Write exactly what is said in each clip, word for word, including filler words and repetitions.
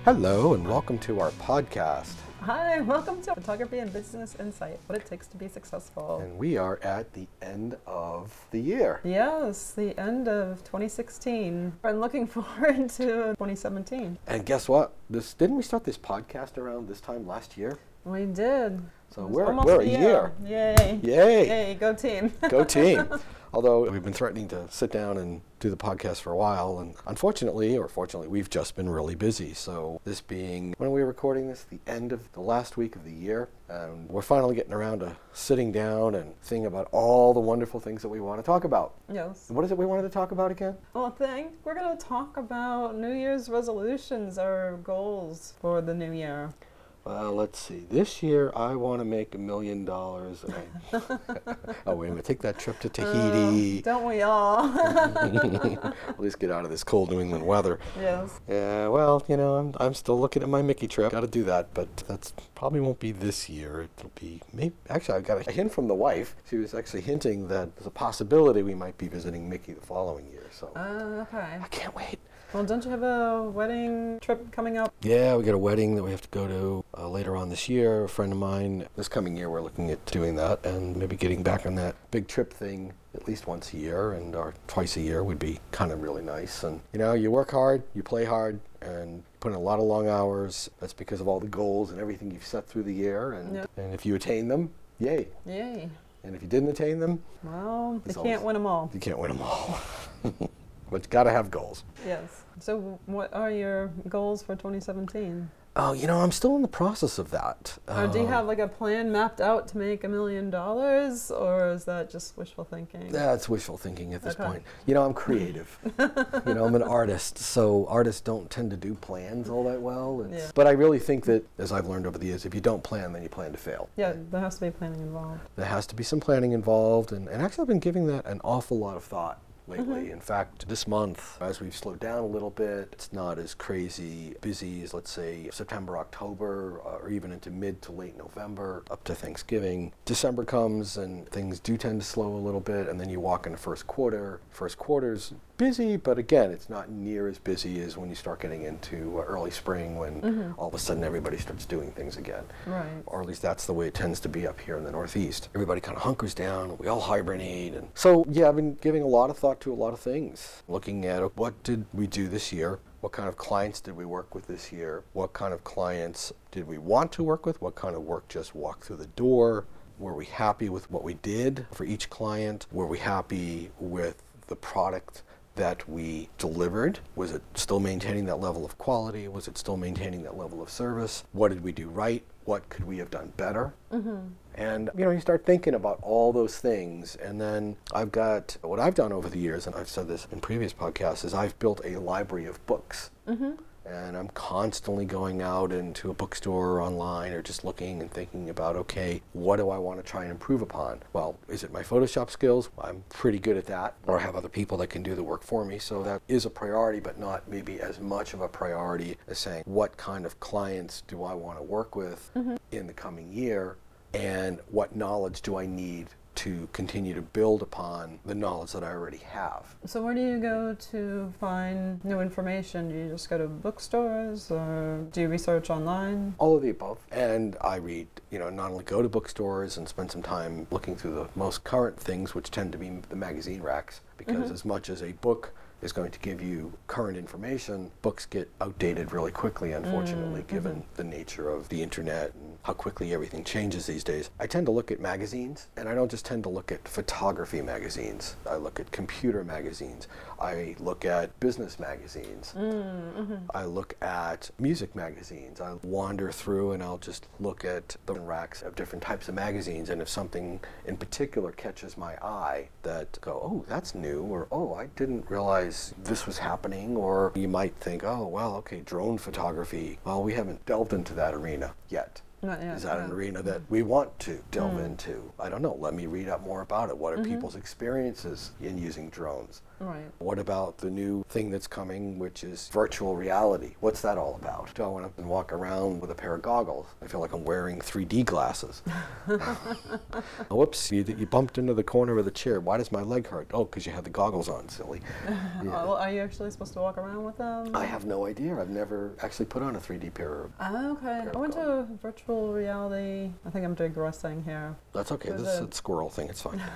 Hello and welcome to our podcast. Hi, welcome to Photography and Business Insight, what it takes to be successful. And we are at the end of the year. Yes, the end of twenty sixteen. I'm looking forward to twenty seventeen. And guess what? This didn't we start this podcast around this time last year? We did. So we're, almost we're a year. year. Yay. Yay. Yay, go team. Go team. Although we've been threatening to sit down and do the podcast for a while, and unfortunately, or fortunately, we've just been really busy. So this being, when are we recording this? The end of the last week of the year. And we're finally getting around to sitting down and thinking about all the wonderful things that we want to talk about. Yes. What is it we wanted to talk about again? Well, I think we're going to talk about New Year's resolutions or goals for the new year. Well, let's see. This year, I want to make a million dollars. and I- Oh, wait a minute. Take that trip to Tahiti. Uh, don't we all? At least get out of this cold New England weather. Yes. Yeah, well, you know, I'm, I'm still looking at my Mickey trip. Got to do that, but that's probably won't be this year. It'll be maybe. Actually, I got a hint from the wife. She was actually hinting that there's a possibility we might be visiting Mickey the following year. So Uh, okay. I can't wait. Well, don't you have a wedding trip coming up? Yeah, we got a wedding that we have to go to uh, later on this year. A friend of mine, this coming year, we're looking at doing that and maybe getting back on that big trip thing at least once a year and or twice a year would be kind of really nice. And you know, you work hard, you play hard, and put in a lot of long hours. That's because of all the goals and everything you've set through the year. And Yep. and if you attain them, yay. Yay. And if you didn't attain them, Well, you It's can't always- win them all. you can't win them all. But you got to have goals. Yes. So what are your goals for twenty seventeen? Oh, you know, I'm still in the process of that. Or do you Um, have like a plan mapped out to make a million dollars, or is that just wishful thinking? That's wishful thinking at this Okay. point. You know, I'm creative. You know, I'm an artist, so artists don't tend to do plans all that well. It's, Yeah. But I really think that, as I've learned over the years, if you don't plan, then you plan to fail. Yeah, there has to be planning involved. There has to be some planning involved, and, and actually I've been giving that an awful lot of thought lately. In fact, this month, as we've slowed down a little bit, it's not as crazy busy as, let's say, September, October, uh, or even into mid to late November, up to Thanksgiving. December comes and things do tend to slow a little bit, and then you walk into first quarter. First quarter's busy, but again, it's not near as busy as when you start getting into uh, early spring when all of a sudden everybody starts doing things again. Right. Or at least that's the way it tends to be up here in the Northeast. Everybody kind of hunkers down, we all hibernate. And so, yeah, I've been giving a lot of thought to a lot of things. Looking at uh, what did we do this year? What kind of clients did we work with this year? What kind of clients did we want to work with? What kind of work just walked through the door? Were we happy with what we did for each client? Were we happy with the product that we delivered? Was it still maintaining that level of quality? Was it still maintaining that level of service? What did we do right? What could we have done better? Mm-hmm. And you know, you start thinking about all those things, and then I've got what I've done over the years, and I've said this in previous podcasts, is I've built a library of books. Mm-hmm. And I'm constantly going out into a bookstore or online or just looking and thinking about, okay, what do I want to try and improve upon? Well, is it my Photoshop skills? I'm pretty good at that. Or I have other people that can do the work for me. So that is a priority, but not maybe as much of a priority as saying, what kind of clients do I want to work with mm-hmm. in the coming year? And what knowledge do I need to continue to build upon the knowledge that I already have? So where do you go to find new information? Do you just go to bookstores, or do you research online? All of the above. And I read, you know, not only go to bookstores and spend some time looking through the most current things, which tend to be the magazine racks, because mm-hmm. as much as a book is going to give you current information, books get outdated really quickly, unfortunately, mm-hmm. given the nature of the internet and how quickly everything changes these days. I tend to look at magazines, and I don't just tend to look at photography magazines. I look at computer magazines. I look at business magazines. Mm-hmm. I look at music magazines. I wander through and I'll just look at the racks of different types of magazines, and if something in particular catches my eye, that go, oh, that's new, or oh, I didn't realize this was happening. Or you might think, oh, well, okay, drone photography. Well, we haven't delved into that arena yet. Not yet, Is that no. an arena that we want to delve Mm. into? I don't know. Let me read up more about it. What are mm-hmm. people's experiences in using drones? Right. What about the new thing that's coming, which is virtual reality? What's that all about? Do I want to walk around with a pair of goggles? I feel like I'm wearing three D glasses. Whoops, you, you bumped into the corner of the chair. Why does my leg hurt? Oh, because you had the goggles on, silly. Yeah. Well, are you actually supposed to walk around with them? I have no idea. I've never actually put on a three D pair of... Oh, okay. I went to virtual reality. I think I'm digressing here. That's okay. There's This is a- a squirrel thing. It's fine.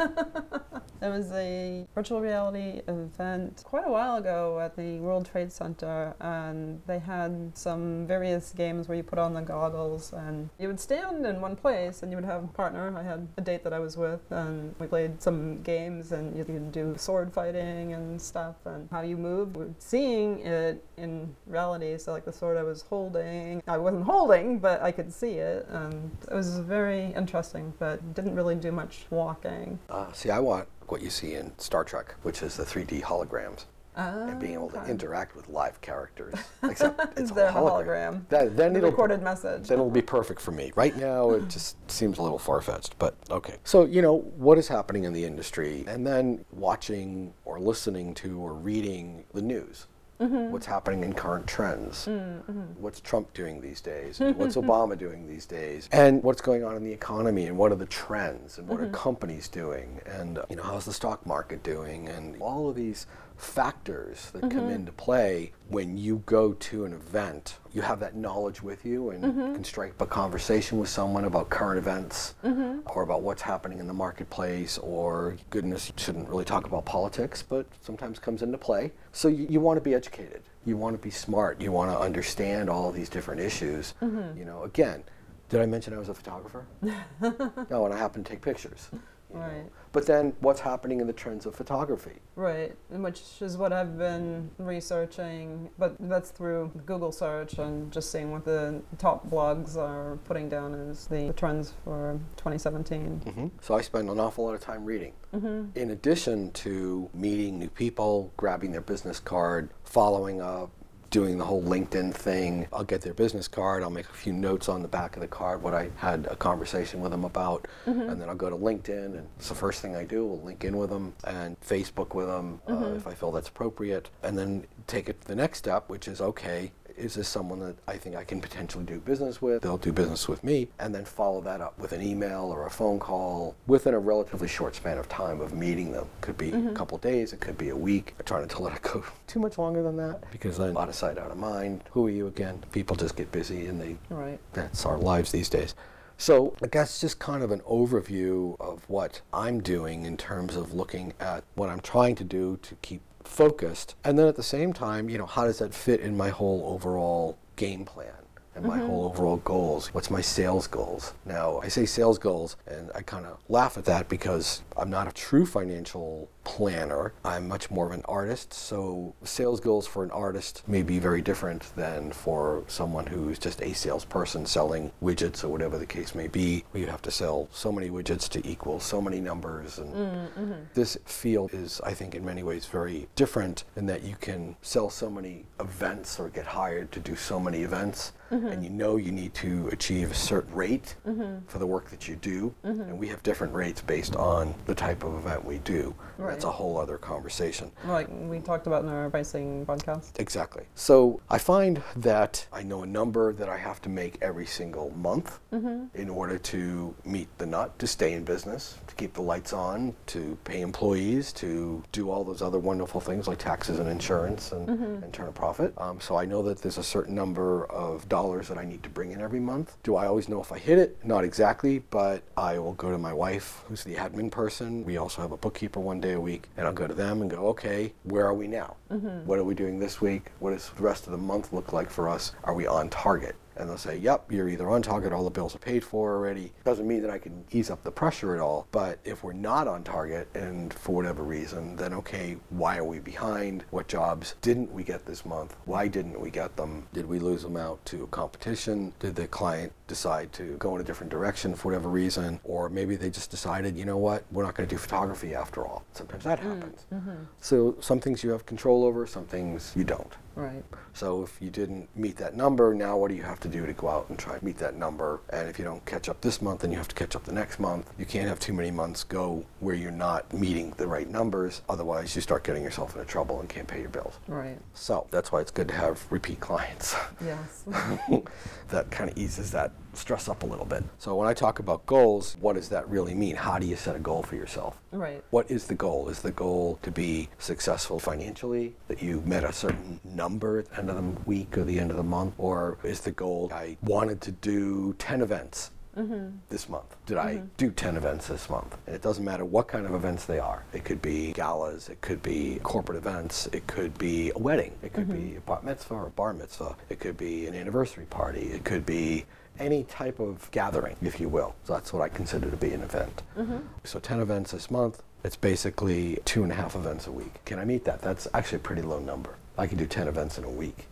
There was a virtual reality event quite a while ago at the World Trade Center, and they had some various games where you put on the goggles and you would stand in one place and you would have a partner. I had a date that I was with, and we played some games, and you could do sword fighting and stuff, and how you move. We're seeing it in reality, so like the sword I was holding, I wasn't holding, but I could see it, and it was very interesting, but didn't really do much walking. Uh, see, I want what you see in Star Trek, which is the three D holograms. Oh, And being able to okay. interact with live characters, except it's a They're hologram. hologram. That, then The it'll recorded message. then it'll be perfect for me. Right now, it just seems a little far-fetched, but okay. So you know what is happening in the industry, and then watching or listening to or reading the news. Mm-hmm. What's happening in current trends? Mm-hmm. What's Trump doing these days? What's Obama doing these days? And what's going on in the economy? And what are the trends? And what mm-hmm. are companies doing? And uh, you know, how's the stock market doing? And all of these factors that mm-hmm. come into play when you go to an event. You have that knowledge with you, and mm-hmm. can strike up a conversation with someone about current events mm-hmm. or about what's happening in the marketplace, or goodness, you shouldn't really talk about politics, but sometimes comes into play. So you, you want to be educated. You want to be smart. You want to understand all of these different issues. Mm-hmm. You know, again, did I mention I was a photographer? No, and I happen to take pictures. You know. Right. But then what's happening in the trends of photography? Right, and which is what I've been researching, but that's through Google search and just seeing what the top blogs are putting down as the trends for twenty seventeen. Mm-hmm. So I spend an awful lot of time reading. Mm-hmm. In addition to meeting new people, grabbing their business card, following up, doing the whole LinkedIn thing. I'll get their business card, I'll make a few notes on the back of the card, what I had a conversation with them about, mm-hmm. and then I'll go to LinkedIn, and it's the first thing I do. We'll link in with them, and Facebook with them, mm-hmm. uh, if I feel that's appropriate, and then take it to the next step, which is, okay, is this someone that I think I can potentially do business with? They'll do business with me, and then follow that up with an email or a phone call within a relatively short span of time of meeting them. Could be mm-hmm. a couple days, it could be a week. I try not to let it go too much longer than that, because then out of sight, out of mind. Who are you again? People just get busy, and they right. that's our lives these days. So I guess just kind of an overview of what I'm doing in terms of looking at what I'm trying to do to keep focused, and then at the same time, you know, how does that fit in my whole overall game plan and my mm-hmm. whole overall goals? What's my sales goals? Now, I say sales goals, and I kind of laugh at that because I'm not a true financial planner. I'm much more of an artist, so sales goals for an artist may be very different than for someone who's just a salesperson selling widgets or whatever the case may be. You have to sell so many widgets to equal so many numbers, and mm-hmm. this field is, I think, in many ways very different in that you can sell so many events or get hired to do so many events. Mm-hmm. And you know you need to achieve a certain rate mm-hmm. for the work that you do, mm-hmm. and we have different rates based on the type of event we do. Right. That's a whole other conversation. Like we talked about in our pricing podcast. Exactly. So I find that I know a number that I have to make every single month mm-hmm. in order to meet the nut, to stay in business, to keep the lights on, to pay employees, to do all those other wonderful things like taxes and insurance and, mm-hmm. and turn a profit. Um, so I know that there's a certain number of dollars that I need to bring in every month. Do I always know if I hit it? Not exactly, but I will go to my wife, who's the admin person. We also have a bookkeeper one day a week, and I'll go to them and go, okay, where are we now? Mm-hmm. What are we doing this week? What does the rest of the month look like for us? Are we on target? And they'll say, yep, you're either on target, all the bills are paid for already. Doesn't mean that I can ease up the pressure at all, but if we're not on target and for whatever reason, then okay, why are we behind? What jobs didn't we get this month? Why didn't we get them? Did we lose them out to competition? Did the client decide to go in a different direction for whatever reason, or maybe they just decided, you know what, we're not going to do photography after all. Sometimes that happens. Mm-hmm. So some things you have control over, some things you don't. Right. So if you didn't meet that number, now what do you have to do to go out and try to meet that number? And if you don't catch up this month, then you have to catch up the next month. You can't have too many months go where you're not meeting the right numbers. Otherwise, you start getting yourself into trouble and can't pay your bills. Right. So that's why it's good to have repeat clients. Yes. That kind of eases that stress up a little bit. So when I talk about goals, what does that really mean? How do you set a goal for yourself? Right. What is the goal? Is the goal to be successful financially, that you met a certain number at the end of the week or the end of the month? Or is the goal, I wanted to do ten events mm-hmm. this month. Did mm-hmm. I do ten events this month? And it doesn't matter what kind of events they are. It could be galas, it could be corporate events, it could be a wedding, it could mm-hmm. be a bat mitzvah or a bar mitzvah, it could be an anniversary party, it could be any type of gathering, if you will. So that's what I consider to be an event. Mm-hmm. So ten events this month, it's basically two and a half events a week. Can I meet that? That's actually a pretty low number. I can do ten events in a week.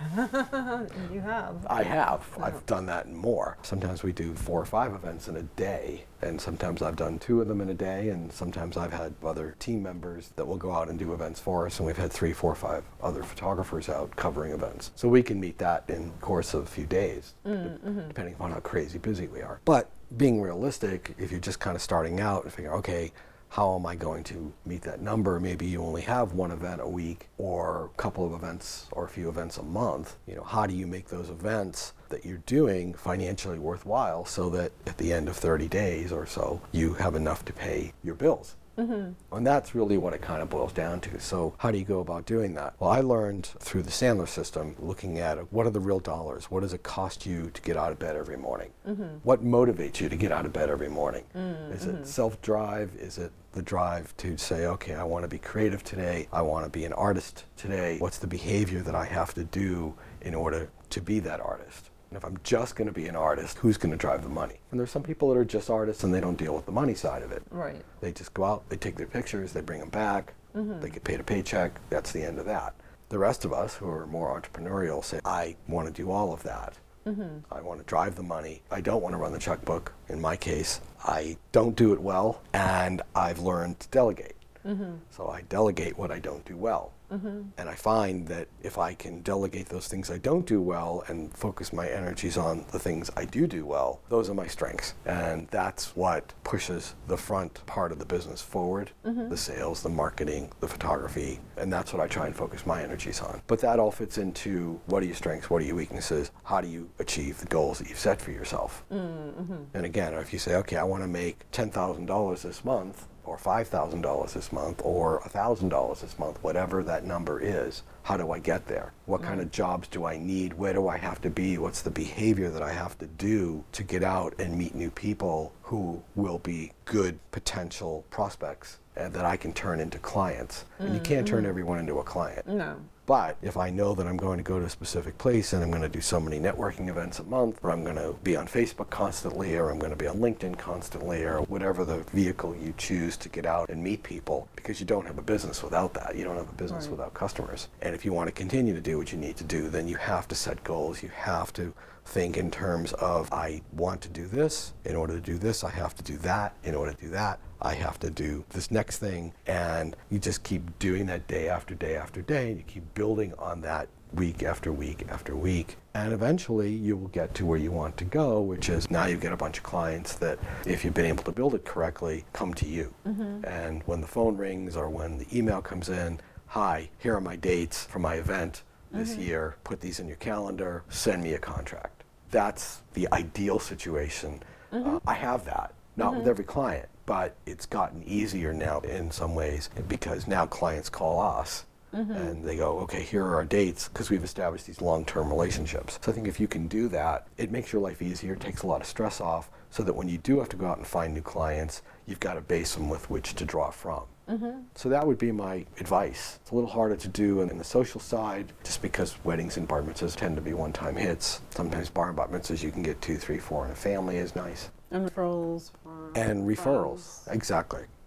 You have. I have. Oh. I've done that and more. Sometimes we do four or five events in a day, and sometimes I've done two of them in a day, and sometimes I've had other team members that will go out and do events for us, and we've had three, four, five other photographers out covering events. So we can meet that in the course of a few days, mm-hmm. depending upon how crazy busy we are. But being realistic, if you're just kind of starting out and figure, okay, how am I going to meet that number? Maybe you only have one event a week or a couple of events or a few events a month. You know, how do you make those events that you're doing financially worthwhile so that at the end of thirty days or so, you have enough to pay your bills? Mm-hmm. And that's really what it kind of boils down to. So how do you go about doing that? Well, I learned through the Sandler system, looking at what are the real dollars? What does it cost you to get out of bed every morning? Mm-hmm. What motivates you to get out of bed every morning? Mm-hmm. Is it self-drive? Is it the drive to say, okay, I want to be creative today. I want to be an artist today. What's the behavior that I have to do in order to be that artist? And if I'm just going to be an artist, who's going to drive the money? And there's some people that are just artists and they don't deal with the money side of it. Right. They just go out, they take their pictures, they bring them back, mm-hmm. they get paid a paycheck, that's the end of that. The rest of us who are more entrepreneurial say, I want to do all of that. Mm-hmm. I want to drive the money. I don't want to run the checkbook. In my case, I don't do it well, and I've learned to delegate. Mm-hmm. So I delegate what I don't do well. Mm-hmm. And I find that if I can delegate those things I don't do well and focus my energies on the things I do do well, those are my strengths. And that's what pushes the front part of the business forward, mm-hmm. the sales, the marketing, the photography, and that's what I try and focus my energies on. But that all fits into what are your strengths, what are your weaknesses, how do you achieve the goals that you've set for yourself. Mm-hmm. And again, if you say, okay, I want to make ten thousand dollars this month, or five thousand dollars this month, or one thousand dollars this month, whatever that number is, how do I get there? What kind of jobs do I need? Where do I have to be? What's the behavior that I have to do to get out and meet new people who will be good potential prospects and that I can turn into clients? Mm-hmm. And you can't turn everyone into a client. No. But if I know that I'm going to go to a specific place and I'm going to do so many networking events a month, or I'm going to be on Facebook constantly, or I'm going to be on LinkedIn constantly, or whatever the vehicle you choose to get out and meet people, because you don't have a business without that. You don't have a business right. without customers. And if you want to continue to do what you need to do, then you have to set goals. You have to think in terms of, I want to do this. In order to do this, I have to do that. In order to do that, I have to do this next thing. And you just keep doing that day after day after day, and you keep building on that week after week after week. And eventually you will get to where you want to go, which is now you get a bunch of clients that, if you've been able to build it correctly, come to you. Mm-hmm. And when the phone rings or when the email comes in, hi, here are my dates for my event this mm-hmm. year, put these in your calendar, send me a contract. That's the ideal situation. Mm-hmm. Uh, I have that, not mm-hmm. with every client, but it's gotten easier now in some ways, because now clients call us mm-hmm. and they go, okay, here are our dates, because we've established these long-term relationships. So I think if you can do that, it makes your life easier, it takes a lot of stress off, so that when you do have to go out and find new clients, you've got a basin with which to draw from. Mm-hmm. So that would be my advice. It's a little harder to do in the social side, just because weddings and bar mitzvahs tend to be one-time hits. Sometimes bar and bat mitzvahs you can get two, three, four in a family is nice. And referrals. For and referrals, friends. Exactly.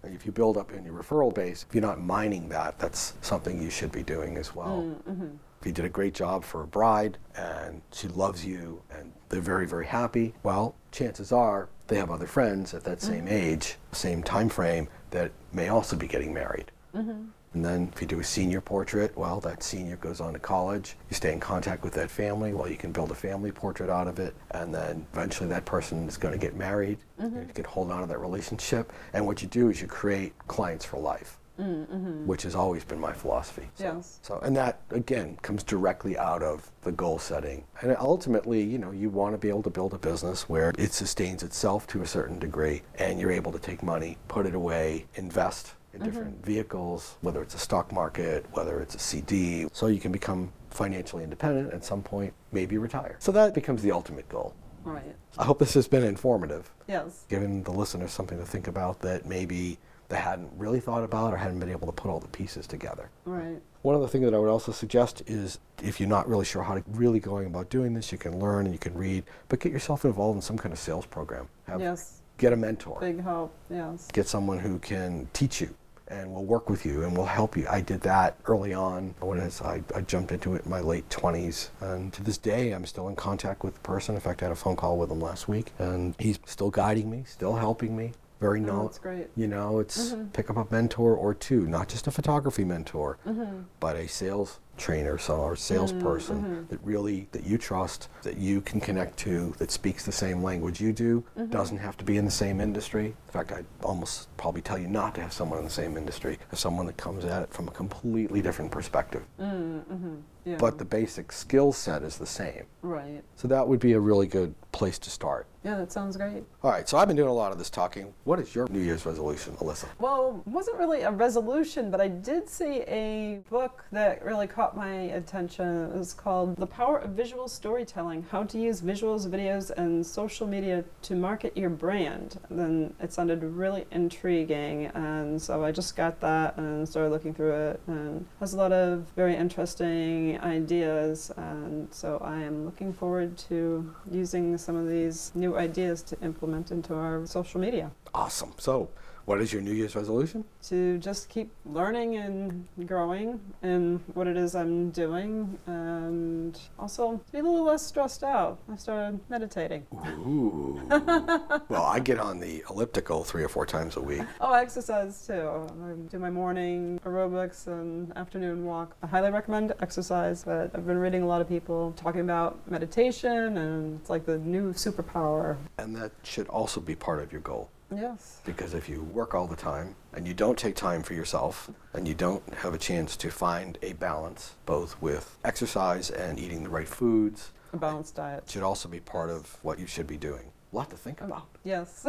If you build up in your referral base, if you're not mining that, that's something you should be doing as well. Mm-hmm. If you did a great job for a bride and she loves you and they're very, very happy, well, chances are they have other friends at that same Mm-hmm. age, same time frame, that may also be getting married. Mm-hmm. And then if you do a senior portrait, well, that senior goes on to college. You stay in contact with that family. Well, you can build a family portrait out of it. And then eventually that person is going to get married. Mm-hmm. You can hold on to that relationship. And what you do is you create clients for life, Mm-hmm. which has always been my philosophy. So, Yes. so, and that, again, comes directly out of the goal setting. And ultimately, you know, you want to be able to build a business where it sustains itself to a certain degree and you're able to take money, put it away, invest in different Mm-hmm. vehicles, whether it's a stock market, whether it's a C D, so you can become financially independent at some point, maybe retire. So that becomes the ultimate goal. Right. I hope this has been informative, Yes. giving the listeners something to think about that maybe they hadn't really thought about or hadn't been able to put all the pieces together. Right. One other thing that I would also suggest is if you're not really sure how to really going about doing this, you can learn and you can read, but get yourself involved in some kind of sales program. Have, Yes. Get a mentor. Big help. Yes. Get someone who can teach you and will work with you and will help you. I did that early on when as I, I jumped into it in my late twenties. And to this day, I'm still in contact with the person. In fact, I had a phone call with him last week, and he's still guiding me, still helping me. Very Oh, knowledgeable. that's great. You know, it's Mhm. pick up a mentor or two, not just a photography mentor, Mm-hmm. but a sales trainer so, or salesperson mhm. that really, that you trust, that you can connect to, that speaks the same language you do, Mhm. doesn't have to be in the same industry. In fact, I'd almost probably tell you not to have someone in the same industry, have someone that comes at it from a completely different perspective. Mm-hmm. Yeah. But the basic skill set is the same. Right. So that would be a really good place to start. Yeah, that sounds great. All right, so I've been doing a lot of this talking. What is your New Year's resolution, Alyssa? Well, it wasn't really a resolution, but I did see a book that really caught my attention. It was called The Power of Visual Storytelling, How to Use Visuals, Videos, and Social Media to Market Your Brand. And then it sounded really intriguing, and so I just got that and started looking through it, and it has a lot of very interesting ideas, and so I am looking forward to using some of these new ideas to implement into our social media. Awesome. So, what is your New Year's resolution? To just keep learning and growing in what it is I'm doing, and also to be a little less stressed out. I started meditating. Ooh. Well, I get on the elliptical three or four times a week. Oh, I exercise too. I do my morning aerobics and afternoon walk. I highly recommend exercise, but I've been reading a lot of people talking about meditation, and it's like the new superpower. And that should also be part of your goal. Yes. Because if you work all the time and you don't take time for yourself and you don't have a chance to find a balance, both with exercise and eating the right foods, A balanced diet. it should also be part of what you should be doing. A lot to think about. Yes.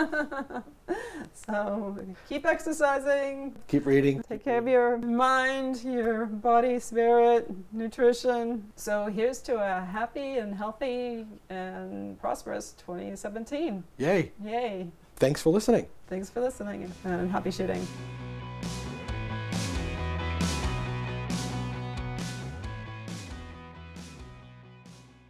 So keep exercising. Keep reading. Take care of your mind, your body, spirit, nutrition. So here's to a happy and healthy and prosperous twenty seventeen. Yay. Yay. Thanks for listening. Thanks for listening and happy shooting.